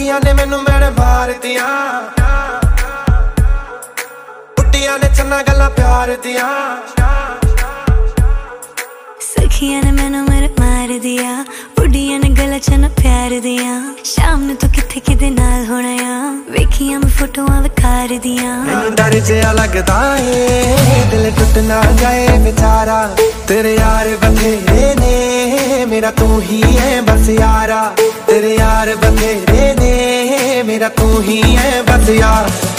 सखियां ने मैनू मेरे मार दिया, बुड्डियां ने चन्ना गल्लां प्यार दिया। सखियां ने मैनू मेरे मार दिया, बुड्डियां ने गल्लां चन्ना प्यार दिया। शाम नू तू किथे किदे नाल होना आ, वेखियां मैं फोटोआं विकार दिया। मैनू डर जिहा लगदा ए दिल टुट ना जाए बेचारा, तेरे यार बथेरे ने मेरा तू ही है बस यारा, तेरे यार बथेरे ने मेरा तू ही है बस यार।